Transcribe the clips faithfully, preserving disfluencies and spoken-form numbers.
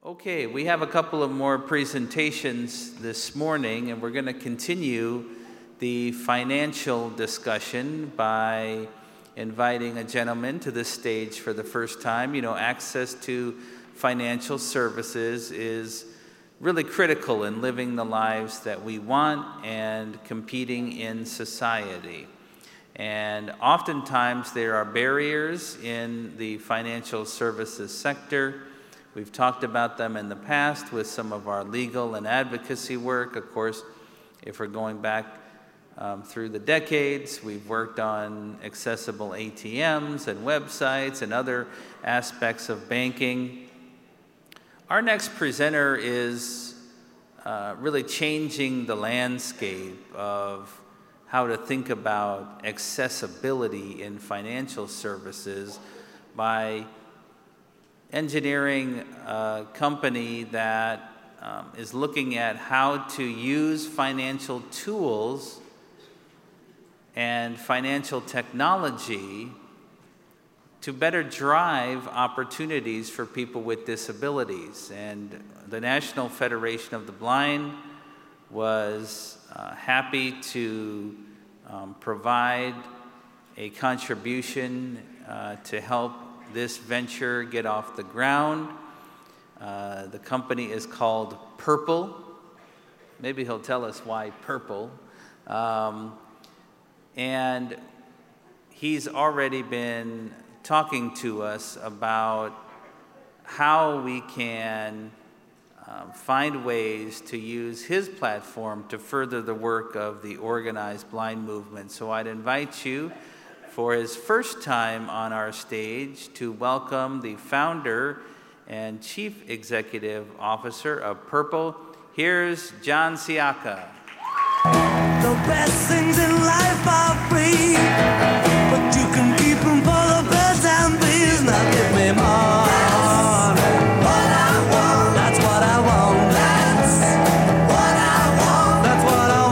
Okay, we have a couple of more presentations this morning, and we're going to continue the financial discussion by inviting a gentleman to the stage for the first time. You know, access to financial services is really critical in living the lives that we want and competing in society. And oftentimes there are barriers in the financial services sector. We've talked about them in the past with some of our legal and advocacy work. Of course, if we're going back um, through the decades, we've worked on accessible A T Ms and websites and other aspects of banking. Our next presenter is uh, really changing the landscape of how to think about accessibility in financial services by engineering a company that um, is looking at how to use financial tools and financial technology to better drive opportunities for people with disabilities. And the National Federation of the Blind was uh, happy to um, provide a contribution uh, to help this venture get off the ground. Uh, the company is called Purple. Maybe he'll tell us why Purple. Um, and he's already been talking to us about how we can um, find ways to use his platform to further the work of the organized blind movement. So I'd invite you for his first time on our stage to welcome the founder and chief executive officer of Purple. Here's John Siaka. The best things in life are free, but you can keep them for the best and please not give me more. What I want, that's what I want. That's what I want. That's what I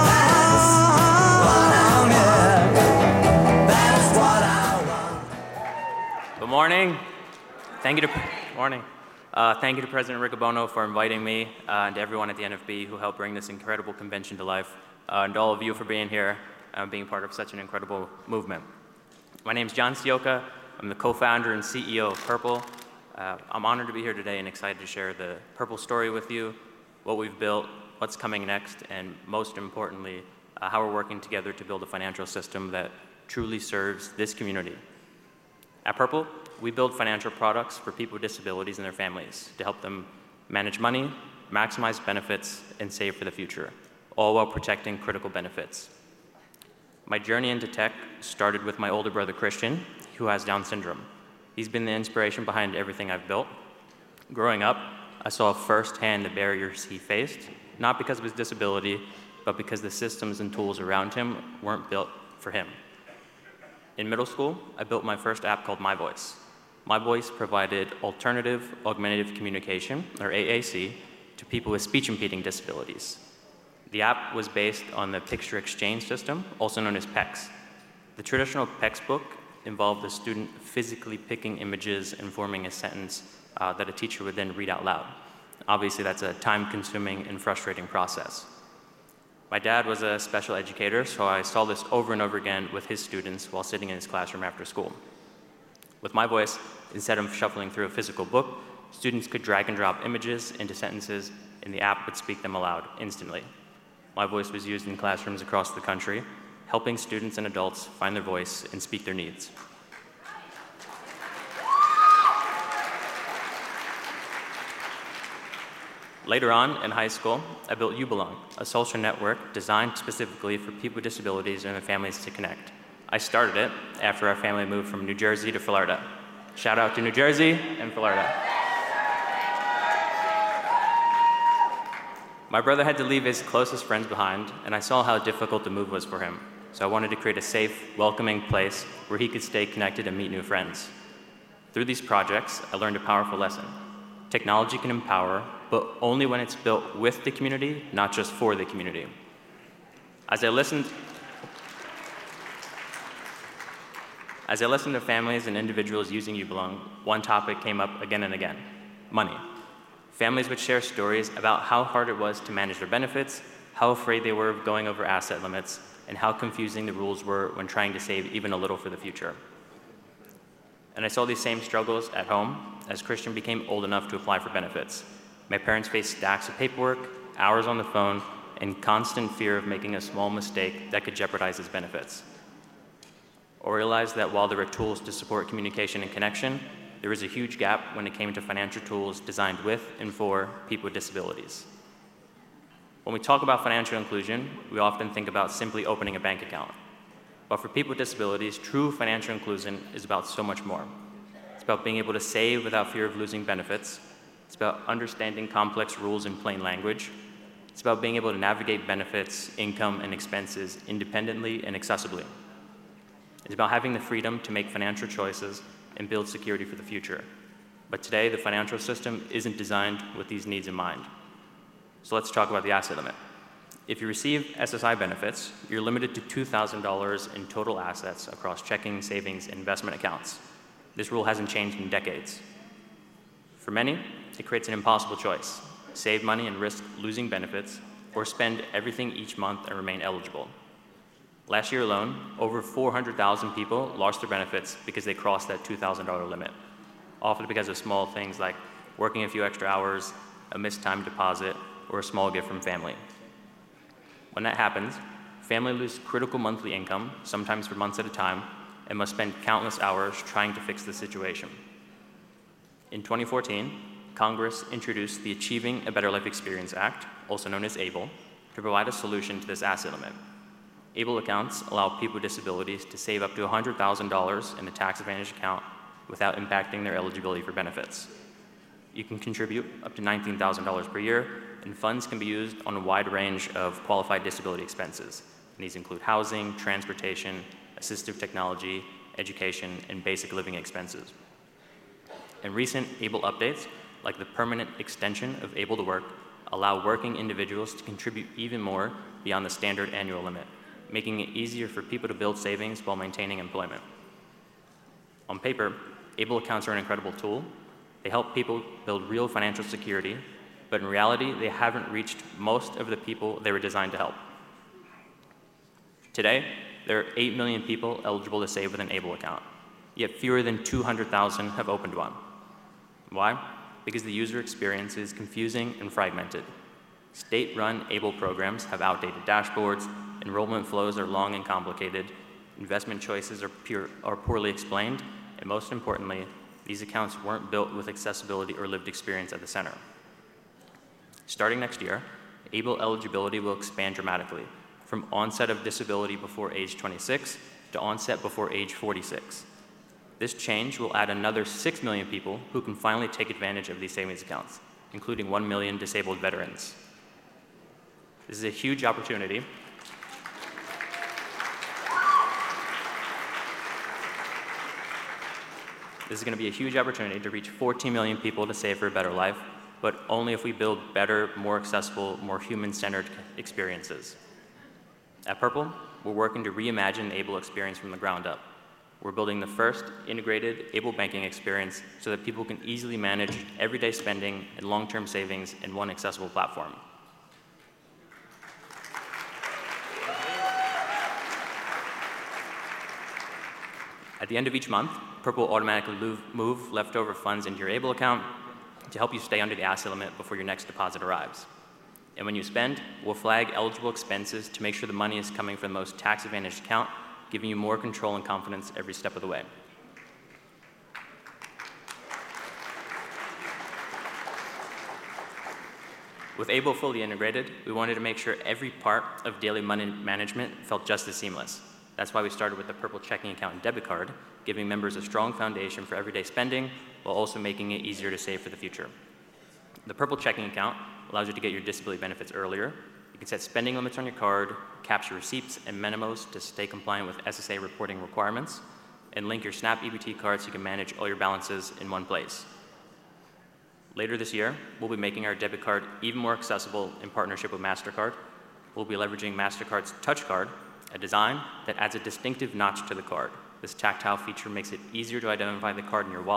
want. That's what I want. Good morning. Thank you to morning. Uh, thank you to President Riccobono for inviting me uh, and to everyone at the N F B who helped bring this incredible convention to life, uh, and to all of you for being here and uh, being part of such an incredible movement. My name is John Siaka. I'm the co-founder and C E O of Purple. Uh, I'm honored to be here today and excited to share the Purple story with you, what we've built, what's coming next, and most importantly, uh, how we're working together to build a financial system that truly serves this community. At Purple, we build financial products for people with disabilities and their families to help them manage money, maximize benefits, and save for the future, all while protecting critical benefits. My journey into tech started with my older brother, Christian, who has Down syndrome. He's been the inspiration behind everything I've built. Growing up, I saw firsthand the barriers he faced, not because of his disability, but because the systems and tools around him weren't built for him. In middle school, I built my first app called My Voice. My Voice provided alternative augmentative communication, or A A C, to people with speech-impeding disabilities. The app was based on the picture exchange system, also known as P E X. The traditional P E X book involved the student physically picking images and forming a sentence uh, that a teacher would then read out loud. Obviously, that's a time-consuming and frustrating process. My dad was a special educator, so I saw this over and over again with his students while sitting in his classroom after school. With My Voice, instead of shuffling through a physical book, students could drag and drop images into sentences, and the app would speak them aloud instantly. My Voice was used in classrooms across the country, helping students and adults find their voice and speak their needs. Later on, in high school, I built You Belong, a social network designed specifically for people with disabilities and their families to connect. I started it after our family moved from New Jersey to Florida. Shout out to New Jersey and Florida. My brother had to leave his closest friends behind, and I saw how difficult the move was for him. So I wanted to create a safe, welcoming place where he could stay connected and meet new friends. Through these projects, I learned a powerful lesson. Technology can empower, but only when it's built with the community, not just for the community. As I listened, as I listened to families and individuals using You Belong, one topic came up again and again: money. Families would share stories about how hard it was to manage their benefits, how afraid they were of going over asset limits, and how confusing the rules were when trying to save even a little for the future. And I saw these same struggles at home as Christian became old enough to apply for benefits. My parents faced stacks of paperwork, hours on the phone, and constant fear of making a small mistake that could jeopardize his benefits. I realized that while there were tools to support communication and connection, there was a huge gap when it came to financial tools designed with and for people with disabilities. When we talk about financial inclusion, we often think about simply opening a bank account. But for people with disabilities, true financial inclusion is about so much more. It's about being able to save without fear of losing benefits. It's about understanding complex rules in plain language. It's about being able to navigate benefits, income, and expenses independently and accessibly. It's about having the freedom to make financial choices and build security for the future. But today, the financial system isn't designed with these needs in mind. So let's talk about the asset limit. If you receive S S I benefits, you're limited to two thousand dollars in total assets across checking, savings, and investment accounts. This rule hasn't changed in decades. For many, it creates an impossible choice: save money and risk losing benefits, or spend everything each month and remain eligible. Last year alone, over four hundred thousand people lost their benefits because they crossed that two thousand dollars limit, often because of small things like working a few extra hours, a missed time deposit, or a small gift from family. When that happens, families lose critical monthly income, sometimes for months at a time, and must spend countless hours trying to fix the situation. In twenty fourteen, Congress introduced the Achieving a Better Life Experience Act, also known as ABLE, to provide a solution to this asset limit. ABLE accounts allow people with disabilities to save up to one hundred thousand dollars in a tax-advantaged account without impacting their eligibility for benefits. You can contribute up to nineteen thousand dollars per year, and funds can be used on a wide range of qualified disability expenses. And these include housing, transportation, assistive technology, education, and basic living expenses. And recent ABLE updates, like the permanent extension of ABLE to Work, allow working individuals to contribute even more beyond the standard annual limit, making it easier for people to build savings while maintaining employment. On paper, ABLE accounts are an incredible tool. They help people build real financial security, but in reality, they haven't reached most of the people they were designed to help. Today, there are eight million people eligible to save with an ABLE account, yet fewer than two hundred thousand have opened one. Why? Because the user experience is confusing and fragmented. State-run ABLE programs have outdated dashboards, enrollment flows are long and complicated, investment choices are, pure, are poorly explained, and most importantly, these accounts weren't built with accessibility or lived experience at the center. Starting next year, ABLE eligibility will expand dramatically, from onset of disability before age twenty-six to onset before age forty-six. This change will add another six million people who can finally take advantage of these savings accounts, including one million disabled veterans. This is a huge opportunity. This is going to be a huge opportunity to reach fourteen million people to save for a better life, but only if we build better, more accessible, more human-centered experiences. At Purple, we're working to reimagine the ABLE experience from the ground up. We're building the first integrated ABLE banking experience so that people can easily manage everyday spending and long-term savings in one accessible platform. At the end of each month, Purple will automatically move, move leftover funds into your ABLE account to help you stay under the asset limit before your next deposit arrives. And when you spend, we'll flag eligible expenses to make sure the money is coming from the most tax-advantaged account, giving you more control and confidence every step of the way. With ABLE fully integrated, we wanted to make sure every part of daily money management felt just as seamless. That's why we started with the Purple checking account and debit card, giving members a strong foundation for everyday spending while also making it easier to save for the future. The Purple checking account allows you to get your disability benefits earlier. You can set spending limits on your card, capture receipts and memos to stay compliant with S S A reporting requirements, and link your SNAP E B T card so you can manage all your balances in one place. Later this year, we'll be making our debit card even more accessible in partnership with MasterCard. We'll be leveraging MasterCard's Touch Card, a design that adds a distinctive notch to the card. This tactile feature makes it easier to identify the card in your wallet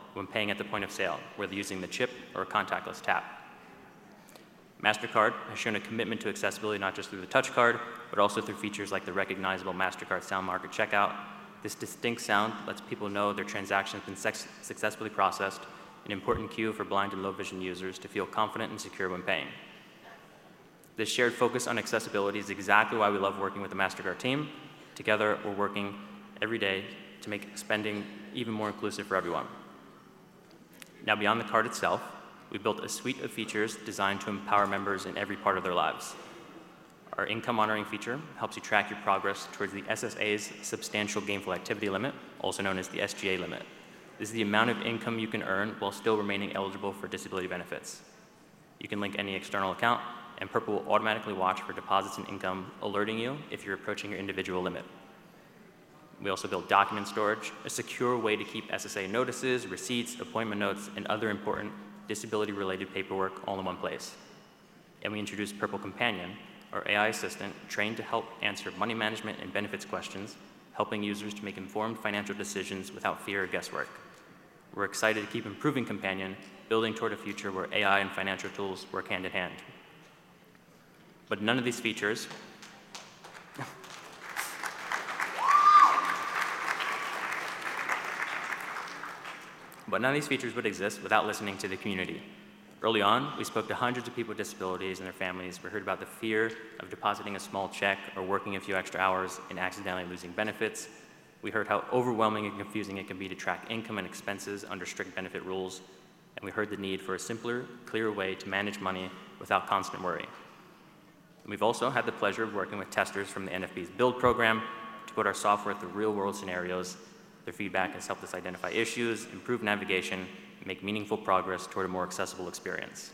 when paying at the point of sale, whether using the chip or a contactless tap. MasterCard has shown a commitment to accessibility not just through the touch card, but also through features like the recognizable MasterCard sound mark at checkout. This distinct sound lets people know their transaction has been sex- successfully processed, an important cue for blind and low vision users to feel confident and secure when paying. This shared focus on accessibility is exactly why we love working with the MasterCard team. Together, we're working every day to make spending even more inclusive for everyone. Now, beyond the card itself, we built a suite of features designed to empower members in every part of their lives. Our income monitoring feature helps you track your progress towards the S S A's substantial gainful activity limit, also known as the S G A limit. This is the amount of income you can earn while still remaining eligible for disability benefits. You can link any external account, and Purple will automatically watch for deposits and income, alerting you if you're approaching your individual limit. We also built document storage, a secure way to keep S S A notices, receipts, appointment notes, and other important disability-related paperwork all in one place. And we introduced Purple Companion, our A I assistant trained to help answer money management and benefits questions, helping users to make informed financial decisions without fear or guesswork. We're excited to keep improving Companion, building toward a future where A I and financial tools work hand in hand. But none of these features But none of these features would exist without listening to the community. Early on, we spoke to hundreds of people with disabilities and their families. We heard about the fear of depositing a small check or working a few extra hours and accidentally losing benefits. We heard how overwhelming and confusing it can be to track income and expenses under strict benefit rules. And we heard the need for a simpler, clearer way to manage money without constant worry. We've also had the pleasure of working with testers from the N F B's Build program to put our software through real-world scenarios. Their feedback has helped us identify issues, improve navigation, and make meaningful progress toward a more accessible experience.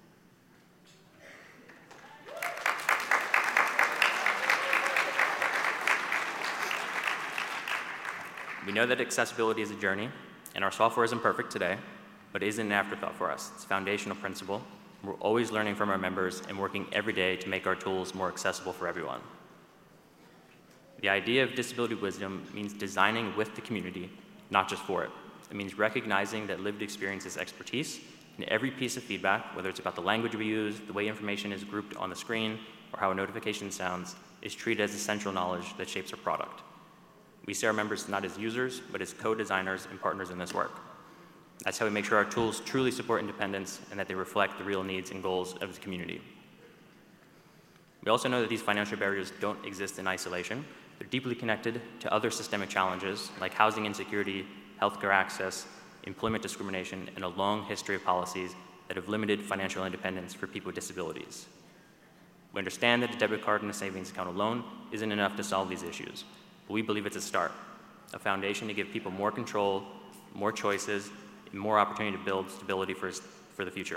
We know that accessibility is a journey, and our software isn't perfect today, but it isn't an afterthought for us. It's a foundational principle. We're always learning from our members and working every day to make our tools more accessible for everyone. The idea of disability wisdom means designing with the community, not just for it. It means recognizing that lived experience is expertise, and every piece of feedback, whether it's about the language we use, the way information is grouped on the screen, or how a notification sounds, is treated as essential knowledge that shapes our product. We see our members not as users, but as co-designers and partners in this work. That's how we make sure our tools truly support independence and that they reflect the real needs and goals of the community. We also know that these financial barriers don't exist in isolation. They're deeply connected to other systemic challenges like housing insecurity, healthcare access, employment discrimination, and a long history of policies that have limited financial independence for people with disabilities. We understand that a debit card and a savings account alone isn't enough to solve these issues, but we believe it's a start, a foundation to give people more control, more choices, and more opportunity to build stability for, for the future.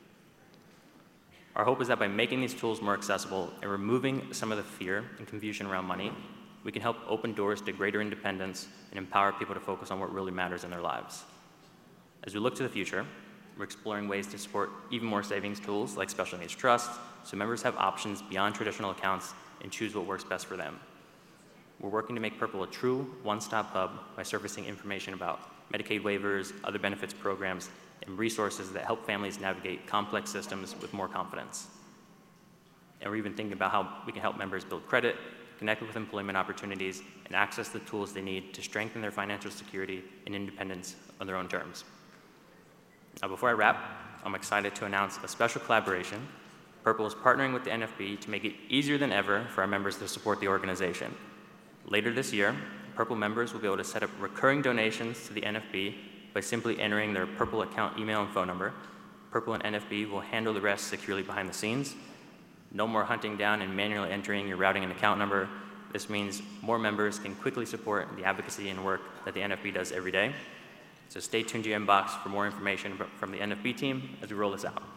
Our hope is that by making these tools more accessible and removing some of the fear and confusion around money, we can help open doors to greater independence and empower people to focus on what really matters in their lives. As we look to the future, we're exploring ways to support even more savings tools like special needs trusts, so members have options beyond traditional accounts and choose what works best for them. We're working to make Purple a true one-stop hub by surfacing information about Medicaid waivers, other benefits programs, and resources that help families navigate complex systems with more confidence. And we're even thinking about how we can help members build credit, connect with employment opportunities, and access the tools they need to strengthen their financial security and independence on their own terms. Now, before I wrap, I'm excited to announce a special collaboration. Purple is partnering with the N F B to make it easier than ever for our members to support the organization. Later this year, Purple members will be able to set up recurring donations to the N F B by simply entering their Purple account email and phone number. Purple and N F B will handle the rest securely behind the scenes. No more hunting down and manually entering your routing and account number. This means more members can quickly support the advocacy and work that the N F B does every day. So stay tuned to your inbox for more information from the N F B team as we roll this out.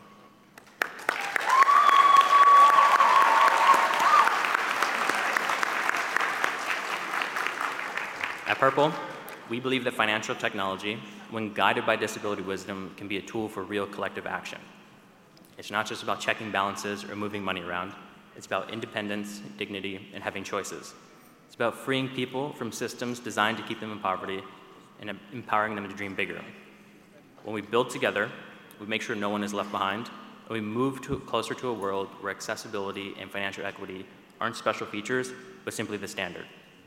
At Purple, we believe that financial technology, when guided by disability wisdom, can be a tool for real collective action. It's not just about checking balances or moving money around. It's about independence, dignity, and having choices. It's about freeing people from systems designed to keep them in poverty and empowering them to dream bigger. When we build together, we make sure no one is left behind, and we move to, closer to a world where accessibility and financial equity aren't special features, but simply the standard.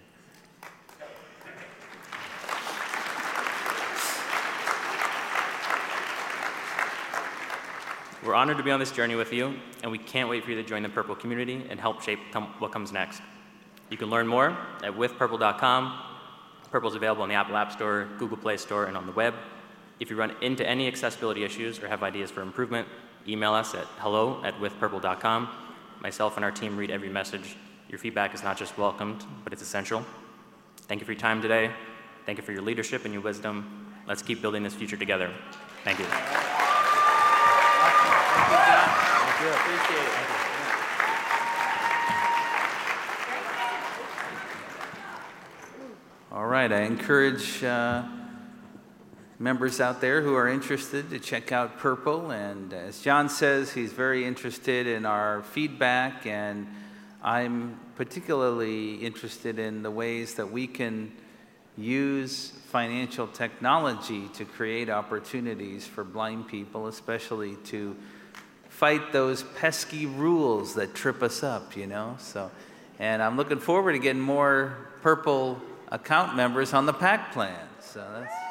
We're honored to be on this journey with you, and we can't wait for you to join the Purple community and help shape com- what comes next. You can learn more at with purple dot com. Purple is available on the Apple App Store, Google Play Store, and on the web. If you run into any accessibility issues or have ideas for improvement, email us at hello at with purple dot com. Myself and our team read every message. Your feedback is not just welcomed, but it's essential. Thank you for your time today. Thank you for your leadership and your wisdom. Let's keep building this future together. Thank you. Thank you. Appreciate it. Thank you. All right, I encourage uh, members out there who are interested to check out Purple. And as John says, he's very interested in our feedback, and I'm particularly interested in the ways that we can use financial technology to create opportunities for blind people, especially to fight those pesky rules that trip us up, you know. So, and I'm looking forward to getting more Purple account members on the PAC plan. So that's